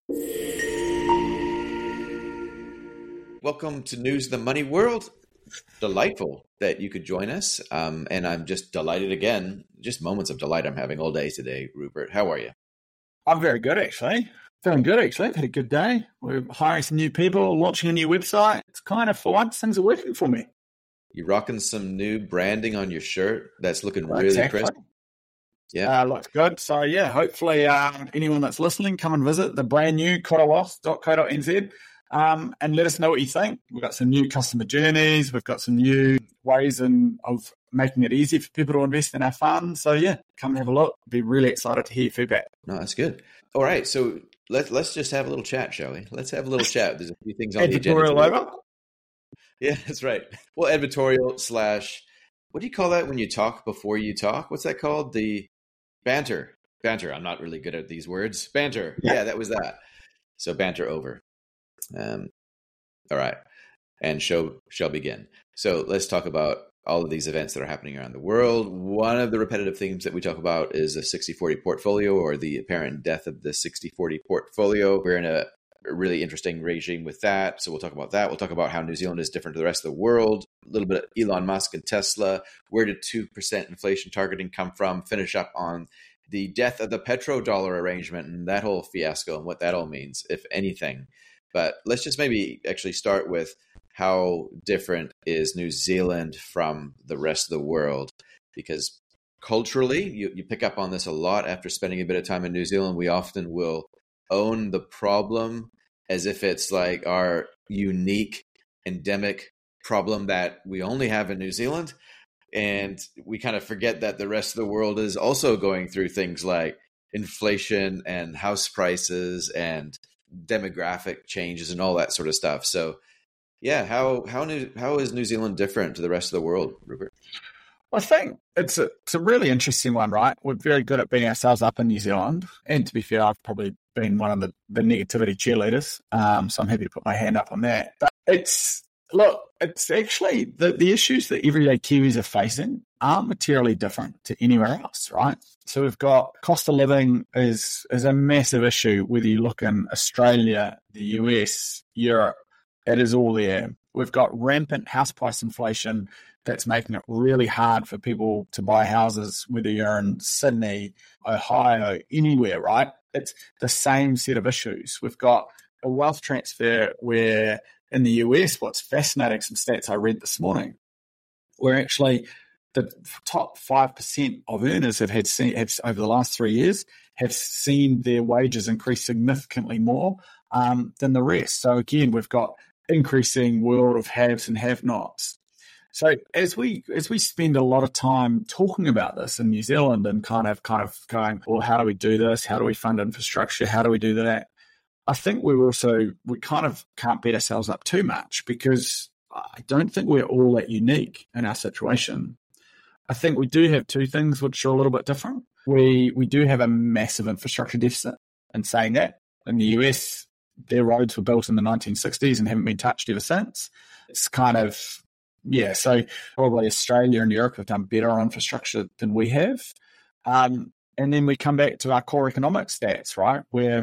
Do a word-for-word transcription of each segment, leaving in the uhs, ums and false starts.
Welcome to News of the Money World. Delightful that you could join us. Um, and I'm just delighted again. Just moments of delight I'm having all day today, Rupert. How are you? I'm very good, actually. Feeling good, actually. I've had a good day. We're hiring some new people, launching a new website. It's kind of, for once, things are working for me. You're rocking some new branding on your shirt. That's looking Well, really exactly. crisp. Yeah. Uh, looks good. So, yeah, hopefully um, anyone that's listening, come and visit the brand new kotawas dot co dot n z um, and let us know what you think. We've got some new customer journeys. We've got some new ways in, of making it easy for people to invest in our fund. So, yeah, come and have a look. Be really excited to hear your feedback. No, that's good. All right. So let's, let's just have a little chat, shall we? Let's have a little chat. There's a few things on the agenda. Editorial over? Yeah, that's right. Well, editorial slash, what do you call that when you talk before you talk? What's that called? The banter. Banter. I'm not really good at these words. Banter. Yeah, yeah that was that. So banter over. Um, all right. And show shall begin. So let's talk about all of these events that are happening around the world. One of the repetitive themes that we talk about is a sixty forty portfolio, or the apparent death of the sixty forty portfolio. We're in a really interesting regime with that. So we'll talk about that. We'll talk about how New Zealand is different to the rest of the world. A little bit of Elon Musk and Tesla. Where did two percent inflation targeting come from? Finish up on the death of the petrodollar arrangement and that whole fiasco and what that all means, if anything. But let's just maybe actually start with how different is New Zealand from the rest of the world? Because culturally, you, you pick up on this a lot after spending a bit of time in New Zealand. We often will own the problem as if it's like our unique endemic problem that we only have in New Zealand. And we kind of forget that the rest of the world is also going through things like inflation and house prices and demographic changes and all that sort of stuff. So yeah, how how new, how is New Zealand different to the rest of the world, Rupert? Well, I think it's a, it's a really interesting one, right? We're very good at beating ourselves up in New Zealand. And to be fair, I've probably been one of the, the negativity cheerleaders. Um, so I'm happy to put my hand up on that. But it's, look, it's actually the, the issues that everyday Kiwis are facing aren't materially different to anywhere else, right? So we've got cost of living is, is a massive issue, whether you look in Australia, the U S, Europe, it is all there. We've got rampant house price inflation that's making it really hard for people to buy houses, whether you're in Sydney, Ohio, anywhere, right? It's the same set of issues. We've got a wealth transfer where in the U S, what's fascinating, some stats I read this morning, where actually the top five percent of earners have had seen, have, over the last three years have seen their wages increase significantly more um, than the rest. So again, we've got increasing world of haves and have-nots. So as we as we spend a lot of time talking about this in New Zealand and kind of kind of going, well, how do we do this? How do we fund infrastructure? How do we do that? I think we also we kind of can't beat ourselves up too much, because I don't think we're all that unique in our situation. I think we do have two things which are a little bit different. We we do have a massive infrastructure deficit. In saying that, in the U S, their roads were built in the nineteen sixties and haven't been touched ever since. It's kind of, yeah, so probably Australia and Europe have done better on infrastructure than we have. Um, and then we come back to our core economic stats, right, where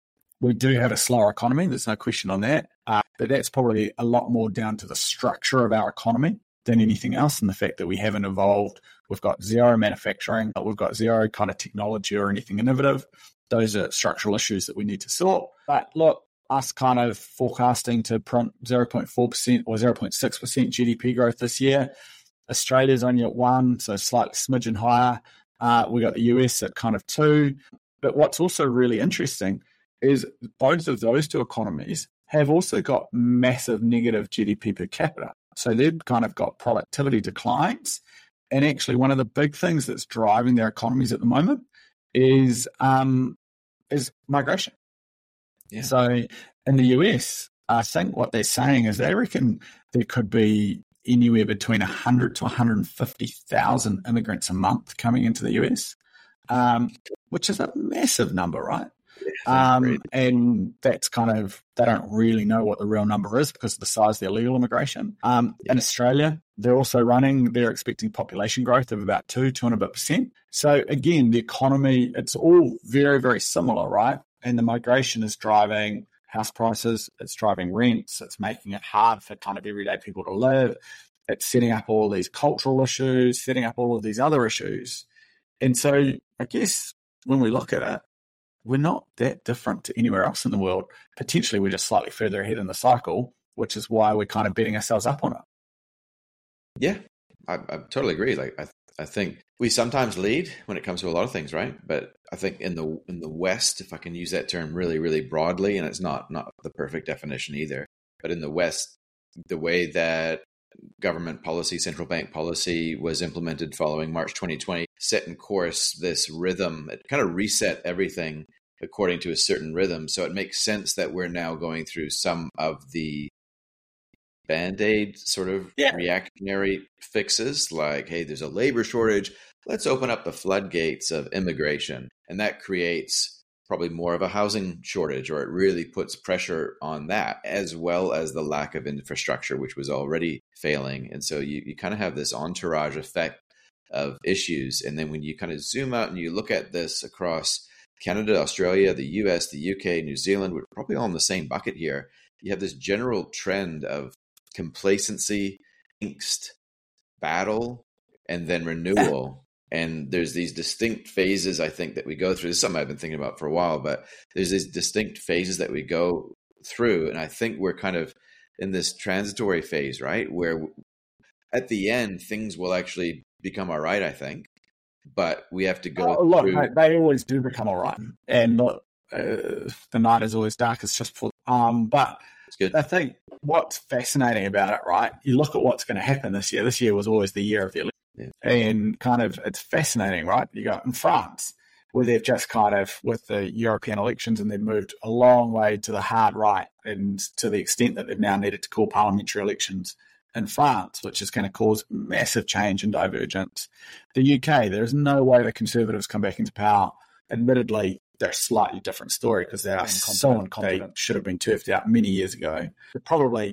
we do have a slower economy. There's no question on that. Uh, but that's probably a lot more down to the structure of our economy than anything else, and the fact that we haven't evolved. We've got zero manufacturing. We've got zero kind of technology or anything innovative. Those are structural issues that we need to sort. But look, us kind of forecasting to print zero point four percent or zero point six percent G D P growth this year. Australia's only at one, so slightly smidgen higher. Uh, we got the U S at kind of two. But what's also really interesting is both of those two economies have also got massive negative G D P per capita. So they've kind of got productivity declines. And actually one of the big things that's driving their economies at the moment is um, is migration. Yeah. So in the U S, I think what they're saying is they reckon there could be anywhere between one hundred to one hundred fifty thousand immigrants a month coming into the U S, um, which is a massive number, right? Yeah, um, and that's kind of, they don't really know what the real number is because of the size of their legal immigration. Um, yeah. In Australia, they're also running, they're expecting population growth of about two, two and a bit percent. So again, the economy, it's all very, very similar, right? And the migration is driving house prices, it's driving rents, it's making it hard for kind of everyday people to live. It's setting up all these cultural issues, setting up all of these other issues. And so I guess when we look at it, we're not that different to anywhere else in the world. Potentially we're just slightly further ahead in the cycle, which is why we're kind of beating ourselves up on it. Yeah, I, I totally agree. Like I, I think we sometimes lead when it comes to a lot of things, right? But I think in the in the West, if I can use that term really, really broadly, and it's not not the perfect definition either, but in the West, the way that government policy, central bank policy was implemented following March twenty twenty, set in course this rhythm. It kind of reset everything according to a certain rhythm. So it makes sense that we're now going through some of the Band-Aid sort of yeah. reactionary fixes, like, hey, there's a labor shortage. Let's open up the floodgates of immigration. And that creates probably more of a housing shortage, or it really puts pressure on that, as well as the lack of infrastructure, which was already failing. And so you, you kind of have this entourage effect of issues. And then when you kind of zoom out and you look at this across Canada, Australia, the U S, the U K, New Zealand, we're probably all in the same bucket here. You have this general trend of complacency, angst, battle, and then renewal. And there's these distinct phases, I think, that we go through. This is something I've been thinking about for a while, but there's these distinct phases that we go through. And I think we're kind of in this transitory phase, right? Where at the end, things will actually become all right, I think. But we have to go oh, look, through. Mate, they always do become all right. And look, uh, the night is always darkest just for um but it's good. I think what's fascinating about it, right? You look at what's going to happen this year. This year was always the year of the election. Yeah. And kind of it's fascinating, right? You go in France, where they've just kind of, with the European elections, and they've moved a long way to the hard right, and to the extent that they've now needed to call parliamentary elections in France, which is going to cause massive change and divergence. The U K, there's no way the Conservatives come back into power. Admittedly, they're a slightly different story because they are so incompetent. They should have been turfed out many years ago. They're probably,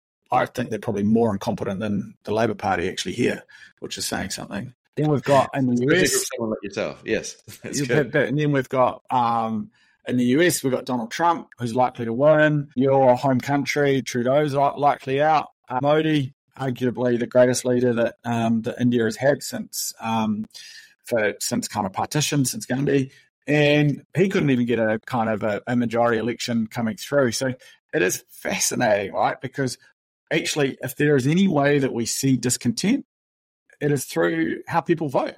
I think they're probably more incompetent than the Labour Party actually here, which is saying something. Then we've got in the U S, someone like yourself, yes, that's good. And then we've got um, in the U S, we've got Donald Trump, who's likely to win. Your home country, Trudeau's likely out. Uh, Modi, arguably the greatest leader that um, that India has had since um, for since kind of partition, since Gandhi. And he couldn't even get a kind of a, a majority election coming through. So it is fascinating, right? Because actually, if there is any way that we see discontent, it is through how people vote.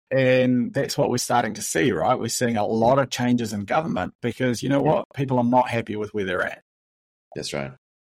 And that's what we're starting to see, right? We're seeing a lot of changes in government because, you know what? People are not happy with where they're at. That's right.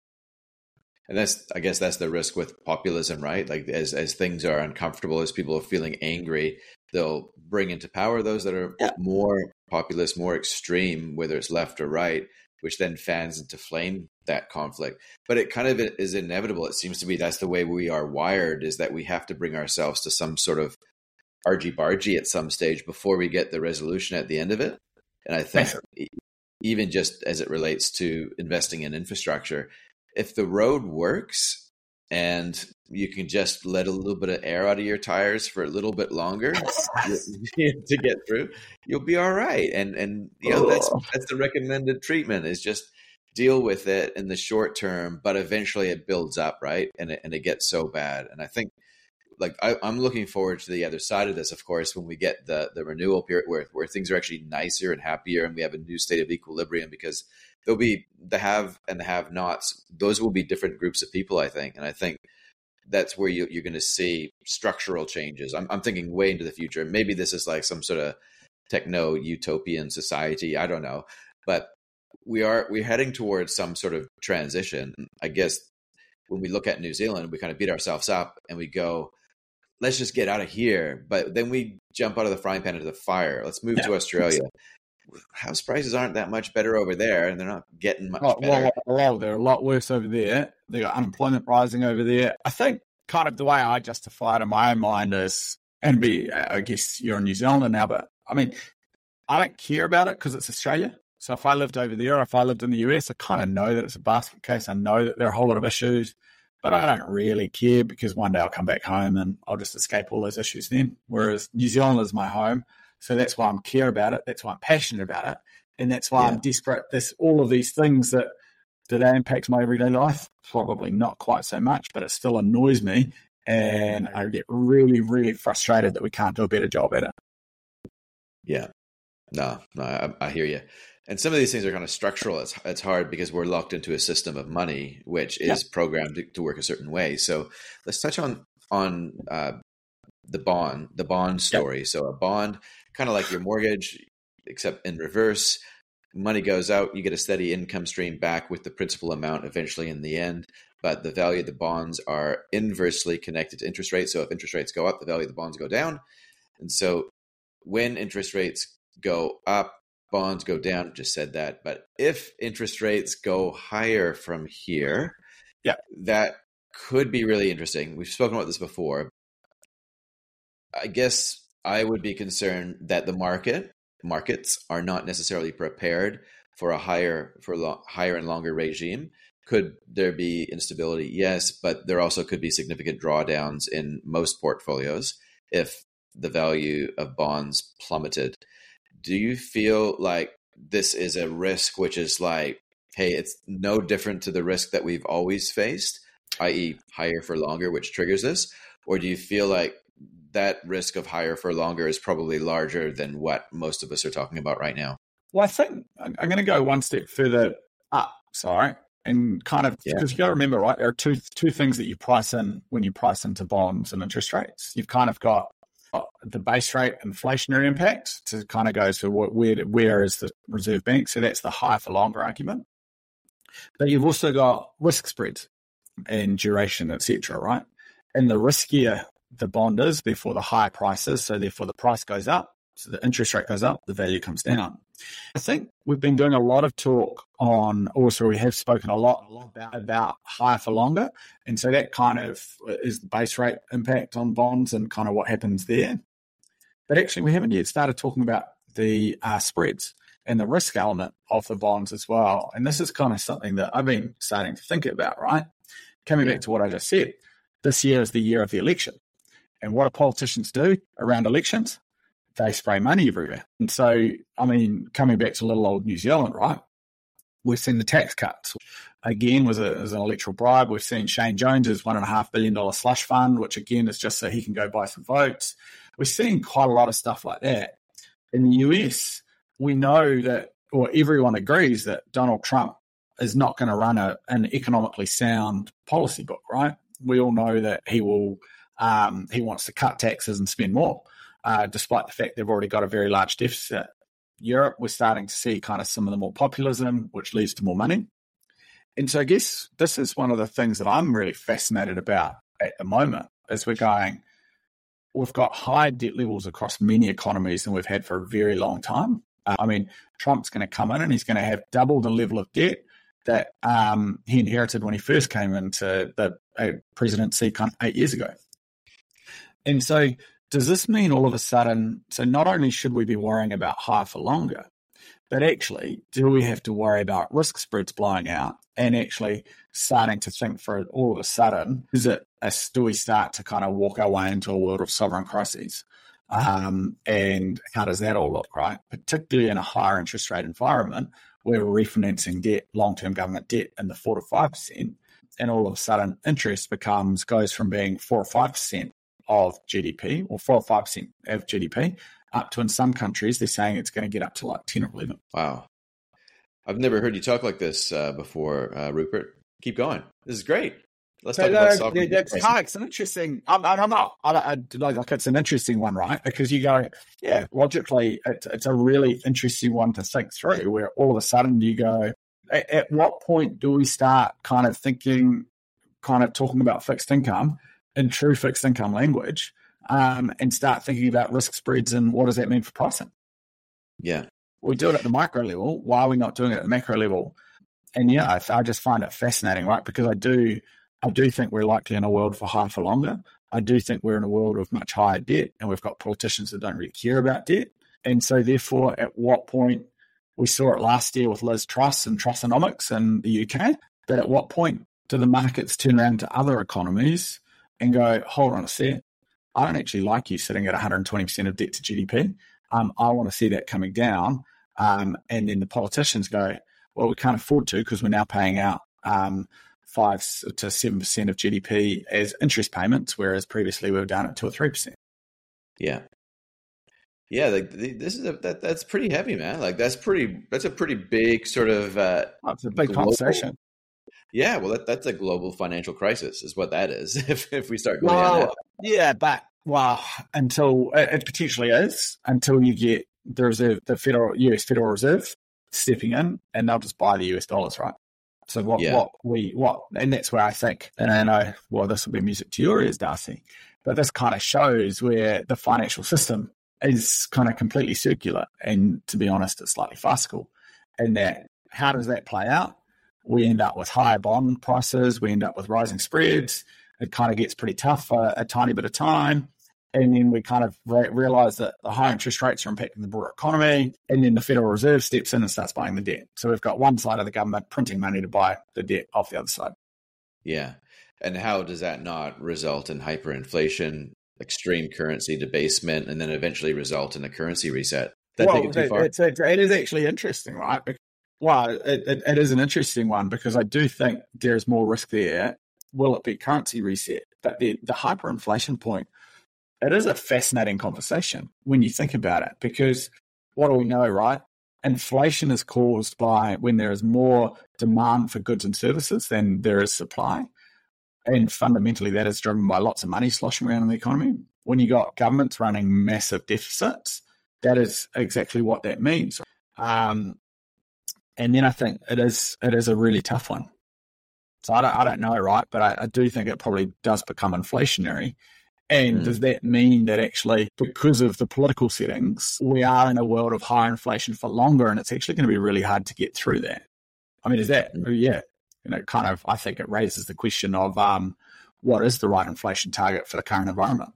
And that's, I guess that's the risk with populism, right? Like as, as things are uncomfortable, as people are feeling angry, they'll bring into power those that are yeah. more populist, more extreme, whether it's left or right, which then fans into flame that conflict. But it kind of is inevitable. It seems to be that's the way we are wired, is that we have to bring ourselves to some sort of argy-bargy at some stage before we get the resolution at the end of it. And I think even just as it relates to investing in infrastructure, if the road works and you can just let a little bit of air out of your tires for a little bit longer to get through, you'll be all right. And and you know that's that's the recommended treatment, is just deal with it in the short term, but eventually it builds up, right? And it, and it gets so bad. And I think, like I, I'm looking forward to the other side of this, of course, when we get the the renewal period where where things are actually nicer and happier, and we have a new state of equilibrium, because there'll be the have and the have-nots. Those will be different groups of people, I think. And I think that's where you, you're going to see structural changes. I'm, I'm thinking way into the future. Maybe this is like some sort of techno-utopian society. I don't know. But we are, we're heading towards some sort of transition. I guess when we look at New Zealand, we kind of beat ourselves up and we go, let's just get out of here. But then we jump out of the frying pan into the fire. Let's move yeah. to Australia. House prices aren't that much better over there, and they're not getting much oh, better. Well, well, they're a lot worse over there. They got unemployment rising over there. I think kind of the way I justify it in my own mind is, and be, I guess you're a New Zealander now, but I mean, I don't care about it because it's Australia. So if I lived over there, or if I lived in the U S, I kind of know that it's a basket case. I know that there are a whole lot of issues, but I don't really care because one day I'll come back home and I'll just escape all those issues then. Whereas New Zealand is my home. So that's why I'm care about it. That's why I'm passionate about it. And that's why Yeah. I'm desperate. There's all of these things that, do they impact my everyday life? Probably not quite so much, but it still annoys me. And I get really, really frustrated that we can't do a better job at it. Yeah. No, no, I, I hear you. And some of these things are kind of structural. It's it's hard because we're locked into a system of money, which is yep. programmed to, to work a certain way. So let's touch on on uh, the bond, the bond story. Yep. So a bond, kind of like your mortgage, except in reverse. Money goes out, you get a steady income stream back with the principal amount eventually in the end. But the value of the bonds are inversely connected to interest rates. So if interest rates go up, the value of the bonds go down. And so when interest rates go up, bonds go down. Just said that. But if interest rates go higher from here, yeah, that could be really interesting. We've spoken about this before. I guess I would be concerned that the market markets are not necessarily prepared for a higher for lo- higher and longer regime. Could there be instability? Yes, but there also could be significant drawdowns in most portfolios if the value of bonds plummeted. Do you feel like this is a risk which is like, hey, it's no different to the risk that we've always faced, that is higher for longer, which triggers this? Or do you feel like that risk of higher for longer is probably larger than what most of us are talking about right now? Well, I think I'm going to go one step further up, sorry, and kind of, because yeah. you got to remember, right, there are two two things that you price in when you price into bonds and interest rates. You've kind of got the base rate inflationary impact to kind of go to where, where is the Reserve Bank. So that's the higher for longer argument. But you've also got risk spreads and duration, et cetera, right? And the riskier the bond is, therefore the higher price is. So therefore the price goes up. So the interest rate goes up, the value comes down. I think we've been doing a lot of talk on, also we have spoken a lot, a lot about, about higher for longer. And so that kind of is the base rate impact on bonds and kind of what happens there. But actually we haven't yet started talking about the uh, spreads and the risk element of the bonds as well. And this is kind of something that I've been starting to think about, right? Coming back to what I just said, this year is the year of the election. And what do politicians do around elections? They spray money everywhere. And so, I mean, coming back to little old New Zealand, right? We've seen the tax cuts. Again, was, a, was an electoral bribe. We've seen Shane Jones's one and a half billion dollar slush fund, which again is just so he can go buy some votes. We're seeing quite a lot of stuff like that. In the U S, we know that, or everyone agrees that Donald Trump is not going to run a, an economically sound policy book, right? We all know that he will, um, he wants to cut taxes and spend more. Uh, despite the fact they've already got a very large deficit. Europe, we're starting to see kind of some of the more populism, which leads to more money. And so I guess this is one of the things that I'm really fascinated about at the moment, is we're going, we've got high debt levels across many economies than we've had for a very long time. Uh, I mean, Trump's going to come in and he's going to have double the level of debt that um, he inherited when he first came into the uh, presidency kind of eight years ago. And so does this mean all of a sudden, so not only should we be worrying about higher for longer, but actually do we have to worry about risk spreads blowing out and actually starting to think for all of a sudden, is it, a, do we start to kind of walk our way into a world of sovereign crises? Um, and how does that all look, right? Particularly in a higher interest rate environment where we're refinancing debt, long-term government debt in the four to five percent, and all of a sudden interest becomes, goes from being four or five percent of G D P, or four or five percent of G D P, up to, in some countries, they're saying it's going to get up to like ten or eleven. Wow. I've never heard you talk like this uh, before, uh, Rupert. Keep going. This is great. Let's so talk about sovereign. That's it's an interesting, I'm, I'm not, I, I, like it's an interesting one, right? Because you go, yeah, logically, it's, it's a really interesting one to think through, where all of a sudden you go, at, at what point do we start kind of thinking, kind of talking about fixed income in true fixed income language, um, and start thinking about risk spreads and what does that mean for pricing? Yeah. We do it at the micro level. Why are we not doing it at the macro level? And yeah, I, I just find it fascinating, right? Because I do, I do think we're likely in a world for higher for longer. I do think we're in a world of much higher debt, and we've got politicians that don't really care about debt. And so therefore, at what point, we saw it last year with Liz Truss and Trussonomics in the U K, but at what point do the markets turn around to other economies and go, hold on a sec, I don't actually like you sitting at one hundred twenty percent of debt to G D P. Um, I want to see that coming down. Um, and then the politicians go, well, we can't afford to because we're now paying out um, five to seven percent of G D P as interest payments, whereas previously we were down at two or three percent. Yeah. Yeah, like this is a that, that's pretty heavy, man. Like that's pretty that's a pretty big sort of uh oh, it's a big global, conversation. Yeah, well that, that's a global financial crisis is what that is if if we start going well, down that. Yeah, but well, until it, it potentially is, until you get the reserve the federal U S Federal Reserve stepping in and they'll just buy the U S dollars, right? So what yeah. what we what and that's where I think, and I know well this will be music to your ears, Darcy, but this kind of shows where the financial system is kind of completely circular and, to be honest, it's slightly farcical. And that, how does that play out? We end up with higher bond prices. We end up with rising spreads. It kind of gets pretty tough for a tiny bit of time. And then we kind of re- realize that the higher interest rates are impacting the broader economy. And then the Federal Reserve steps in and starts buying the debt. So we've got one side of the government printing money to buy the debt off the other side. Yeah. And how does that not result in hyperinflation, extreme currency debasement, and then eventually result in a currency reset? That well, take it too it, far? It's, it, it is actually interesting, right? Well, it, it, it is an interesting one because I do think there's more risk there. Will it be currency reset? But the, the hyperinflation point, it is a fascinating conversation when you think about it, because what do we know, right? Inflation is caused by when there is more demand for goods and services than there is supply. And fundamentally, that is driven by lots of money sloshing around in the economy. When you got governments running massive deficits, that is exactly what that means. Um, and then I think it is it is a really tough one. So I don't, I don't know, right? But I, I do think it probably does become inflationary. And mm. does that mean that actually, because of the political settings, we are in a world of higher inflation for longer, and it's actually going to be really hard to get through that? I mean, is that, mm. yeah. You know, kind of, I think it raises the question of um, what is the right inflation target for the current environment?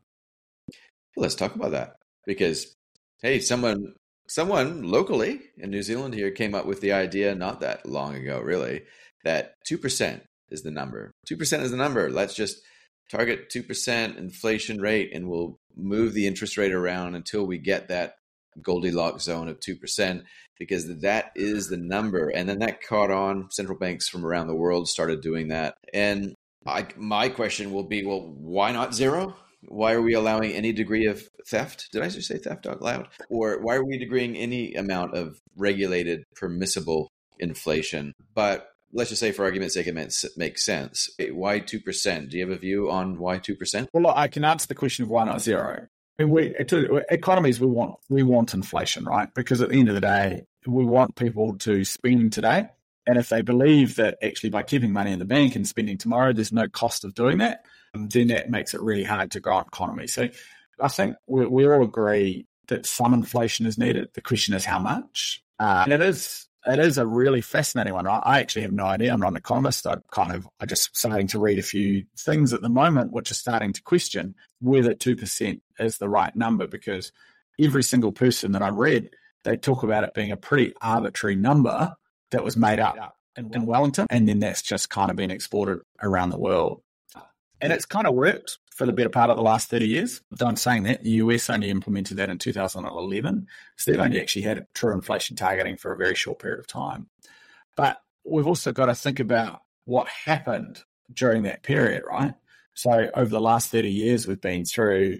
Well, let's talk about that because, hey, someone someone locally in New Zealand here came up with the idea not that long ago, really, that two percent is the number. two percent is the number. Let's just target two percent inflation rate and we'll move the interest rate around until we get that Goldilocks zone of two percent. Because that is the number. And then that caught on. Central banks from around the world started doing that. And I, my question will be, well, why not zero? Why are we allowing any degree of theft? Did I just say theft out loud? Or why are we agreeing any amount of regulated, permissible inflation? But let's just say for argument's sake, it makes sense. Why two percent? Do you have a view on why two percent? Well, look, I can answer the question of why not zero. I mean, we, economies, we want we want inflation, right? Because at the end of the day, we want people to spend today. And if they believe that actually by keeping money in the bank and spending tomorrow, there's no cost of doing that, then that makes it really hard to grow an economy. So I think we, we all agree that some inflation is needed. The question is how much. Uh, and it is it is a really fascinating one, right? I actually have no idea. I'm not an economist. I kind of I just starting to read a few things at the moment, which are starting to question whether two percent is the right number, because every single person that I read, they talk about it being a pretty arbitrary number that was made up in, in Wellington, and then that's just kind of been exported around the world. And it's kind of worked for the better part of the last thirty years. Though I'm saying that, the U S only implemented that in two thousand eleven. So they've only actually had true inflation targeting for a very short period of time. But we've also got to think about what happened during that period, right? So over the last thirty years, we've been through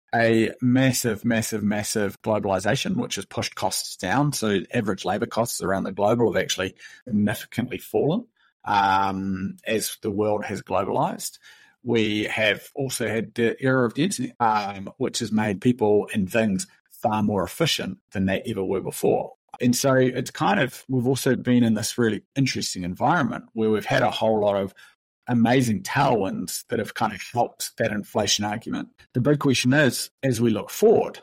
a massive, massive, massive globalization, which has pushed costs down. So average labor costs around the globe have actually significantly fallen um, as the world has globalized. We have also had the era of density, um, which has made people and things far more efficient than they ever were before. And so it's kind of, we've also been in this really interesting environment where we've had a whole lot of amazing tailwinds that have kind of helped that inflation argument. The big question is, as we look forward,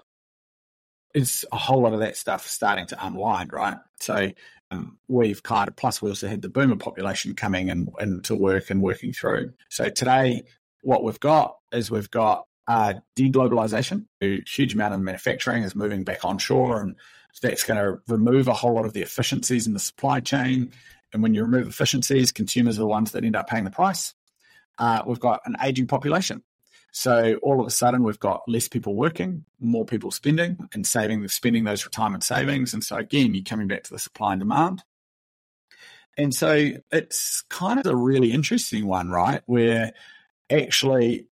is a whole lot of that stuff starting to unwind, right? So um, we've kind of, plus we also had the boomer population coming in, into work and working through. So today, what we've got is we've got uh, deglobalization. A huge amount of manufacturing is moving back onshore, and that's going to remove a whole lot of the efficiencies in the supply chain. And when you remove efficiencies, consumers are the ones that end up paying the price. Uh, we've got an aging population. So all of a sudden, we've got less people working, more people spending and saving, spending those retirement savings. And so again, you're coming back to the supply and demand. And so it's kind of a really interesting one, right? Where actually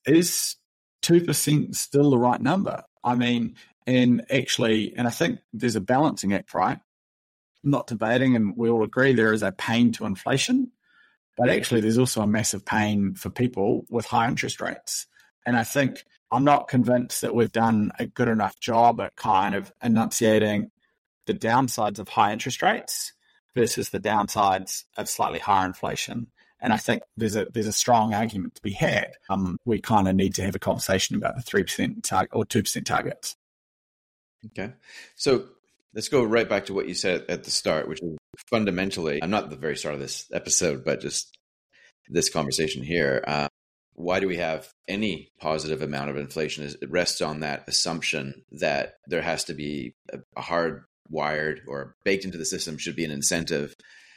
is two percent still the right number? I mean, and actually, and I think there's a balancing act, right? I'm not debating, and we all agree there is a pain to inflation, but actually there's also a massive pain for people with high interest rates. And I think I'm not convinced that we've done a good enough job at kind of enunciating the downsides of high interest rates versus the downsides of slightly higher inflation. And I think there's a there's a strong argument to be had. Um, we kind of need to have a conversation about the three percent target or two percent targets. Okay. So let's go right back to what you said at the start, which is fundamentally, I'm not at the very start of this episode, but just this conversation here. Uh, why do we have any positive amount of inflation? It rests on that assumption that there has to be a, a hardwired or baked into the system should be an incentive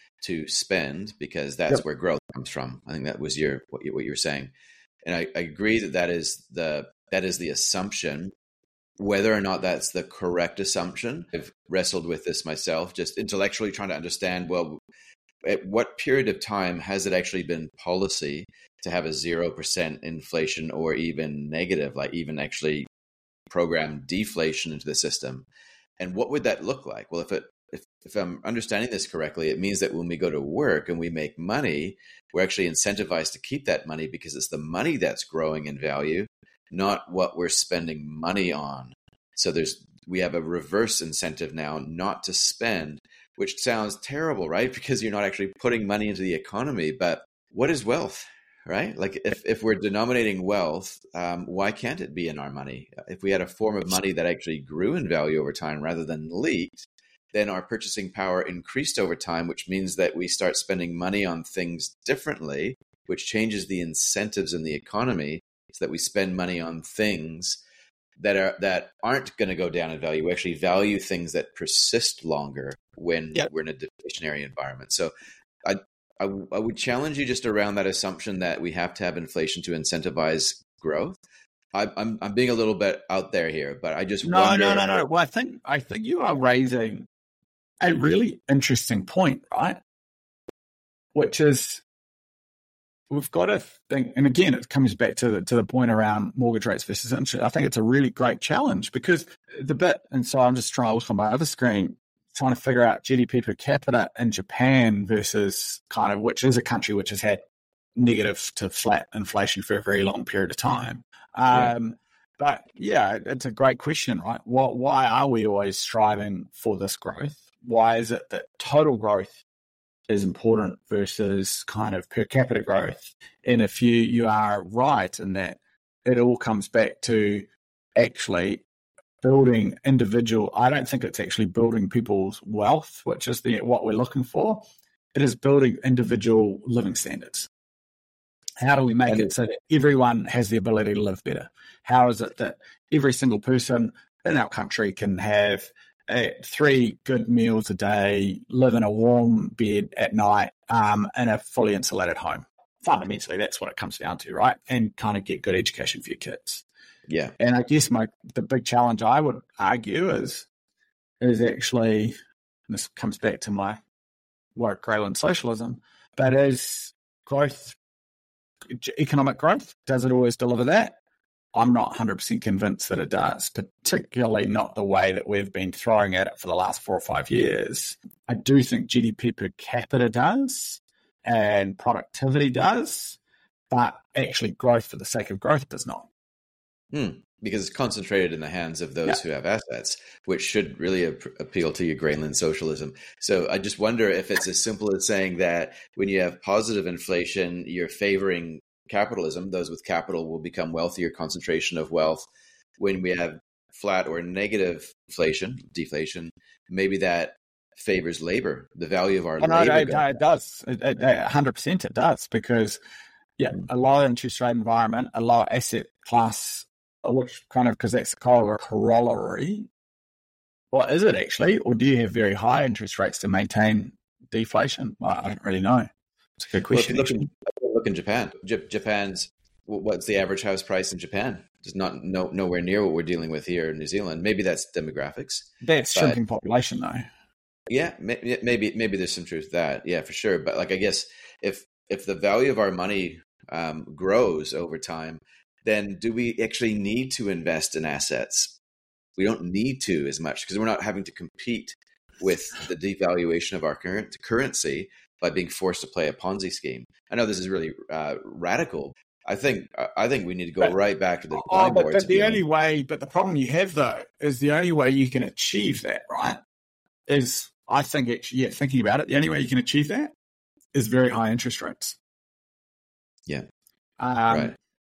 to spend, because that's yep. where growth comes from. I think that was your what you, what you were saying, and I, I agree that that is the that is the assumption. Whether or not that's the correct assumption, I've wrestled with this myself, just intellectually trying to understand, well, at what period of time has it actually been policy to have a zero percent inflation or even negative, like even actually program deflation into the system? And what would that look like? Well, if it if, if I'm understanding this correctly, it means that when we go to work and we make money, we're actually incentivized to keep that money because it's the money that's growing in value, not what we're spending money on. So there's we have a reverse incentive now not to spend, which sounds terrible, right? Because you're not actually putting money into the economy. But what is wealth, right? Like if, if we're denominating wealth, um, why can't it be in our money? If we had a form of money that actually grew in value over time rather than leaked, then our purchasing power increased over time, which means that we start spending money on things differently, which changes the incentives in the economy so that we spend money on things that are that aren't going to go down in value. We actually value things that persist longer when yep. we're in a deflationary environment. So I, I I would challenge you just around that assumption that we have to have inflation to incentivize growth. I, I'm I'm being a little bit out there here, but I just no wonder. no no no. Well, I think I think you are raising a really interesting point, right? Which is we've got to think, and again, it comes back to the, to the point around mortgage rates versus interest. I think it's a really great challenge because the bit, and so I'm just trying to look on my other screen, trying to figure out G D P per capita in Japan versus kind of, which is a country which has had negative to flat inflation for a very long period of time. Um, yeah. But yeah, it's a great question, right? What, why are we always striving for this growth? Why is it that total growth is important versus kind of per capita growth? And if you, you are right in that, it all comes back to actually building individual, I don't think it's actually building people's wealth, which is the what we're looking for. It is building individual living standards. How do we make and it so that everyone has the ability to live better? How is it that every single person in our country can have uh, three good meals a day, live in a warm bed at night, um, in a fully insulated home? Fundamentally, that's what it comes down to, right? And kind of get good education for your kids. Yeah. And I guess my the big challenge I would argue is is actually, and this comes back to my Warwick Grayland socialism, but is growth, economic growth, does it always deliver that? I'm not one hundred percent convinced that it does, particularly not the way that we've been throwing at it for the last four or five years. I do think G D P per capita does and productivity does, but actually growth for the sake of growth does not. Hmm. Because it's concentrated in the hands of those yeah. who have assets, which should really ap- appeal to your Grayland socialism. So I just wonder if it's as simple as saying that when you have positive inflation, you're favoring capitalism. Those with capital will become wealthier, concentration of wealth. When we have flat or negative inflation, deflation, maybe that favors labor, the value of our oh, labor. No, it, it does. It, it, one hundred percent it does, because yeah, a lower interest rate environment, a lower asset class, which kind of, because that's the corollary. Or is it actually? Or do you have very high interest rates to maintain deflation? Well, I don't really know. It's a good question. Well, if you look, in, look in Japan. J- Japan's what's the average house price in Japan? Just not no, nowhere near what we're dealing with here in New Zealand. Maybe that's demographics. That's but, shrinking population, though. Yeah, maybe maybe there's some truth to that. Yeah, for sure. But like, I guess if if the value of our money um, grows over time, then do we actually need to invest in assets? We don't need to as much because we're not having to compete with the devaluation of our current currency by being forced to play a Ponzi scheme. I know this is really uh, radical. I think I think we need to go but, right back to the oh, but, but the only way, but the problem you have though is the only way you can achieve that, right? Is I think actually, yeah, thinking about it, the only way you can achieve that is very high interest rates. Yeah, um, right.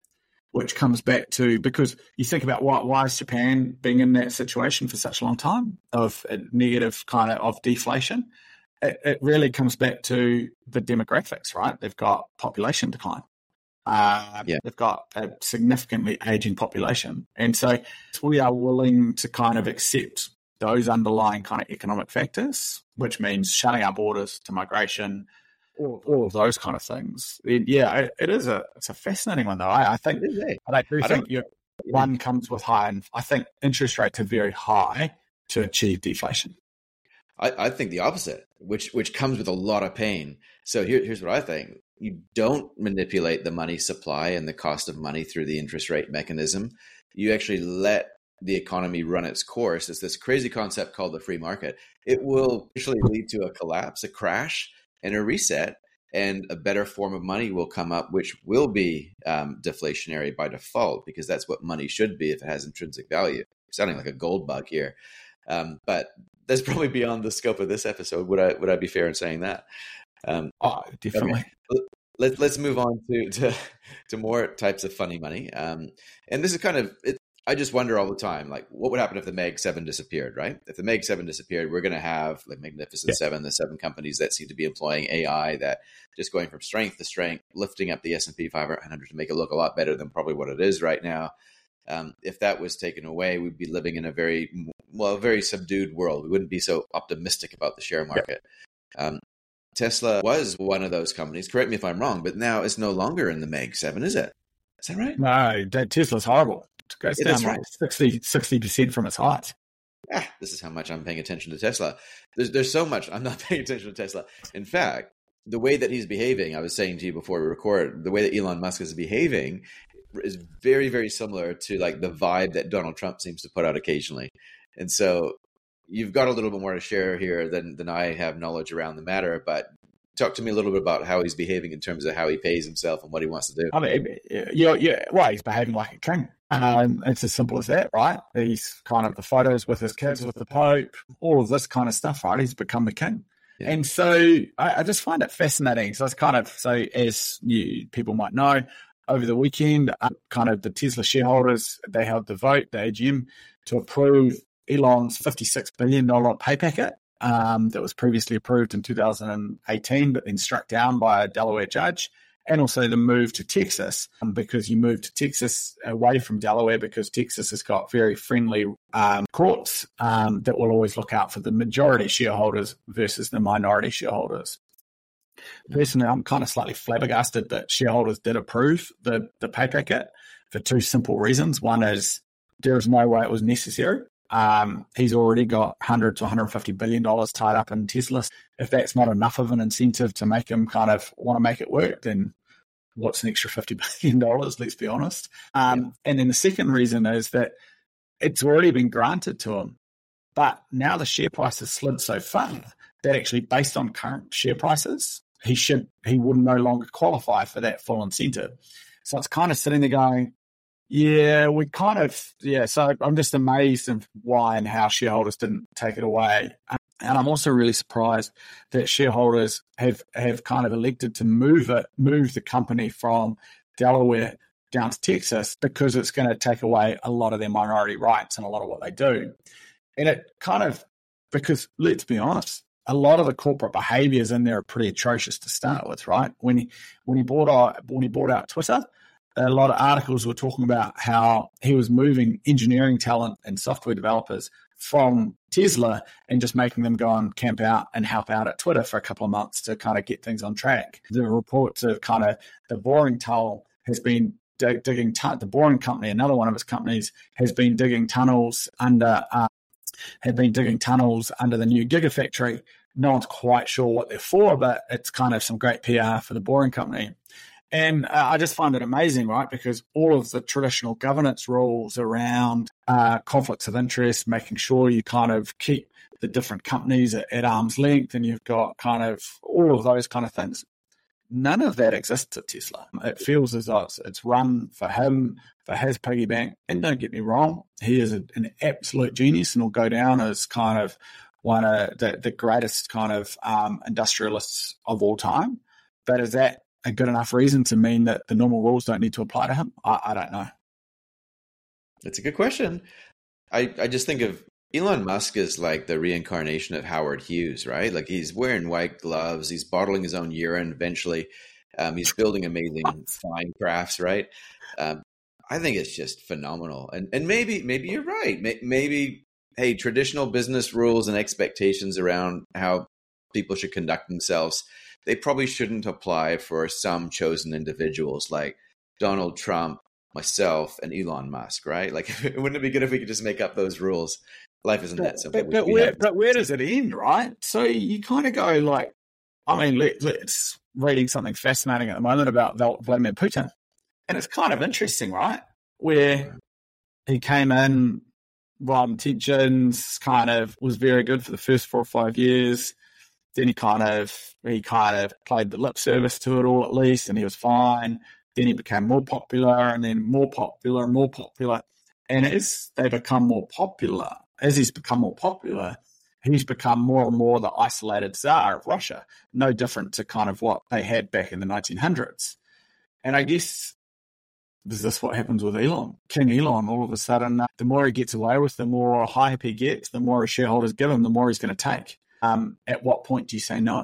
Which comes back to because you think about why why is Japan being in that situation for such a long time of a negative kind of of deflation? It, it really comes back to the demographics, right? They've got population decline. Uh, yeah. They've got a significantly aging population. And so we are willing to kind of accept those underlying kind of economic factors, which means shutting our borders to migration, all, all of those kind of things. And yeah, it, it is a it's a fascinating one, though. I, I think is, eh? I do I think you one comes with high, and I think interest rates are very high to achieve deflation. I, I think the opposite, which which comes with a lot of pain. So here, here's what I think. You don't manipulate the money supply and the cost of money through the interest rate mechanism. You actually let the economy run its course. It's this crazy concept called the free market. It will actually lead to a collapse, a crash, and a reset, and a better form of money will come up, which will be um, deflationary by default, because that's what money should be if it has intrinsic value. I'm sounding like a gold bug here. Um, but that's probably beyond the scope of this episode. Would I would I be fair in saying that? Um, oh, definitely. Okay. Let's let's move on to, to to more types of funny money. Um, and this is kind of it, I just wonder all the time, like, what would happen if the Mag seven disappeared? Right? If the Mag seven disappeared, we're going to have like Magnificent yeah. Seven, the seven companies that seem to be employing A I, that just going from strength to strength, lifting up the S and P five hundred to make it look a lot better than probably what it is right now. Um, if that was taken away, we'd be living in a very well, a very subdued world. We wouldn't be so optimistic about the share market. Yeah. Um, Tesla was one of those companies. Correct me if I'm wrong, but now it's no longer in the Mag seven, is it? Is that right? No, Tesla's horrible. It goes it down right. like sixty percent from its height. Ah, this is how much I'm paying attention to Tesla. There's, there's so much I'm not paying attention to Tesla. In fact, the way that he's behaving, I was saying to you before we record, the way that Elon Musk is behaving is very, very similar to like the vibe that Donald Trump seems to put out occasionally. And so you've got a little bit more to share here than, than I have knowledge around the matter, but talk to me a little bit about how he's behaving in terms of how he pays himself and what he wants to do. I mean, yeah, yeah, well, he's behaving like a king. Um, it's as simple as that, right? He's kind of the photos with his kids, with the Pope, all of this kind of stuff, right? He's become the king. Yeah. And so I, I just find it fascinating. So it's kind of, so as you people might know, over the weekend, uh, kind of the Tesla shareholders, they held the vote, the A G M, to approve Elon's fifty-six billion dollars pay packet um, that was previously approved in two thousand eighteen, but then struck down by a Delaware judge, and also the move to Texas, um, because you moved to Texas away from Delaware because Texas has got very friendly um, courts um, that will always look out for the majority shareholders versus the minority shareholders. Personally, I'm kind of slightly flabbergasted that shareholders did approve the, the pay packet for two simple reasons. One is there is no way it was necessary. Um, he's already got one hundred to one hundred fifty billion dollars tied up in Tesla. If that's not enough of an incentive to make him kind of want to make it work, then what's an extra fifty billion dollars, let's be honest. Um, yeah. And then the second reason is that it's already been granted to him. But now the share price has slid so far that actually based on current share prices, he should he would no longer qualify for that full incentive. So it's kind of sitting there going, yeah, we kind of, yeah, so I'm just amazed of why and how shareholders didn't take it away. And I'm also really surprised that shareholders have, have kind of elected to move it, move the company from Delaware down to Texas because it's going to take away a lot of their minority rights and a lot of what they do. And it kind of, because let's be honest, a lot of the corporate behaviors in there are pretty atrocious to start with, right? When he when he bought out when he bought out Twitter, a lot of articles were talking about how he was moving engineering talent and software developers from Tesla and just making them go and camp out and help out at Twitter for a couple of months to kind of get things on track. The reports of kind of the boring toll has been dig, digging tu- the Boring Company, another one of his companies, has been digging tunnels under uh, have been digging tunnels under the new Gigafactory. No one's quite sure what they're for, but it's kind of some great P R for the Boring Company. And uh, I just find it amazing, right? Because all of the traditional governance rules around uh, conflicts of interest, making sure you kind of keep the different companies at, at arm's length, and you've got kind of all of those kind of things. None of that exists at Tesla. It feels as though it's, it's run for him, for his piggy bank. And don't get me wrong, he is a, an absolute genius and will go down as kind of one of the, the greatest kind of um, industrialists of all time. But is that a good enough reason to mean that the normal rules don't need to apply to him? I, I don't know. That's a good question. I, I just think of Elon Musk as like the reincarnation of Howard Hughes, right? Like he's wearing white gloves, he's bottling his own urine eventually. Um, he's building amazing fine crafts, right? Um, I think it's just phenomenal. And and maybe maybe you're right. Maybe, hey, traditional business rules and expectations around how people should conduct themselves, they probably shouldn't apply for some chosen individuals like Donald Trump, myself, and Elon Musk, right? Like, wouldn't it be good if we could just make up those rules? Life isn't that simple. But, but, where, but where does it end, right? So you kind of go like, I mean, let, let's reading something fascinating at the moment about Vladimir Putin. And it's kind of interesting, right? Where he came in, well, intentions, kind of was very good for the first four or five years. Then he kind of he kind of played the lip service to it all, at least, and he was fine. Then he became more popular, and then more popular, and more popular. And as they become more popular, as he's become more popular, he's become more and more the isolated Tsar of Russia, no different to kind of what they had back in the nineteen hundreds. And I guess is this what happens with Elon? King Elon, all of a sudden, uh, the more he gets away with, the more hype he gets, the more his shareholders give him, the more he's going to take. Um, at what point do you say no?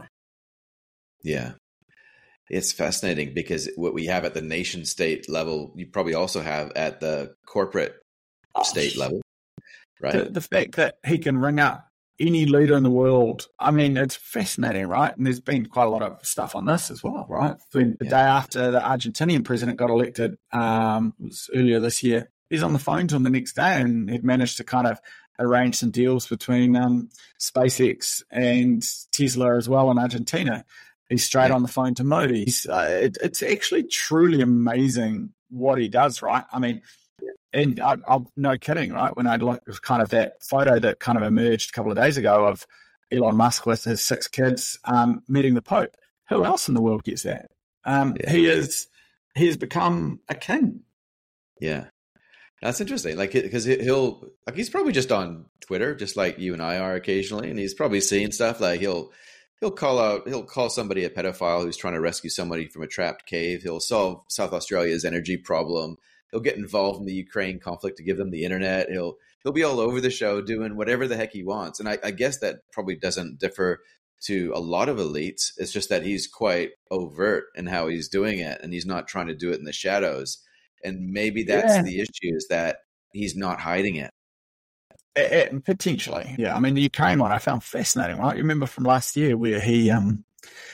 Yeah. It's fascinating because what we have at the nation state level, you probably also have at the corporate oh, state level, right? The, the fact that he can ring up any leader in the world, I mean, it's fascinating, right? And there's been quite a lot of stuff on this as well, right? When the yeah. day after the Argentinian president got elected, um, it was earlier this year, he's on the phone to him the next day and he'd managed to kind of arrange some deals between um, SpaceX and Tesla as well in Argentina. He's straight yeah. on the phone to Modi. He's, uh, it, it's actually truly amazing what he does, right? I mean, and I, I'm no kidding, right? When I look, it was kind of that photo that kind of emerged a couple of days ago of Elon Musk with his six kids um, meeting the Pope. Who else in the world gets that? Um, yeah. He is, he has become a king. Yeah. That's interesting. Like, because he'll, like, he's probably just on Twitter, just like you and I are occasionally. And he's probably seeing stuff like he'll, he'll call out, he'll call somebody a pedophile who's trying to rescue somebody from a trapped cave. He'll solve South Australia's energy problem. He'll get involved in the Ukraine conflict to give them the internet. He'll he'll be all over the show doing whatever the heck he wants. And I, I guess that probably doesn't differ to a lot of elites. It's just that he's quite overt in how he's doing it, and he's not trying to do it in the shadows. And maybe that's yeah. the issue, is that he's not hiding it. It, it. Potentially, yeah. I mean, the Ukraine one I found fascinating, right? You remember from last year where he um,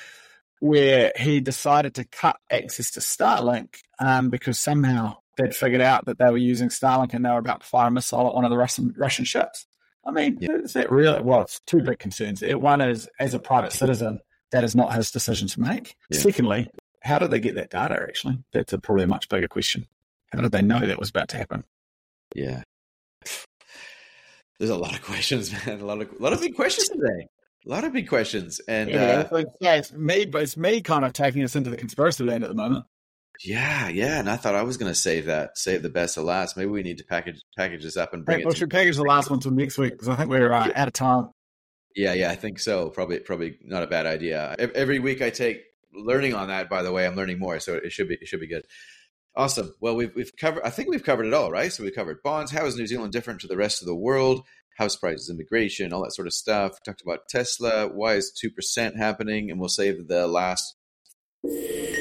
where he decided to cut access to Starlink um, because somehow they'd figured out that they were using Starlink and they were about to fire a missile at one of the Russian, Russian ships. I mean, yeah. is that really? Well, it's two big concerns. One is, as a private citizen, that is not his decision to make. Yeah. Secondly, how did they get that data, actually? That's a probably a much bigger question. How did they know that was about to happen? Yeah. There's a lot of questions, man. A lot of a lot of big questions today. A lot of big questions. And yeah, uh, yeah, it's me, but it's me kind of taking us into the conspiracy land at the moment. Yeah, yeah. And I thought I was going to save that, save the best to last. Maybe we need to package package this up and bring hey, it. We to- should package the last one till next week because I think we're uh, out of time. Yeah, yeah, I think so. Probably, probably not a bad idea. Every week I take learning on that. By the way, I'm learning more, so it should be it should be good. Awesome. Well, we've we've covered. I think we've covered it all, right? So we covered bonds. How is New Zealand different to the rest of the world? House prices, immigration, all that sort of stuff. We talked about Tesla. Why is two percent happening? And we'll save the last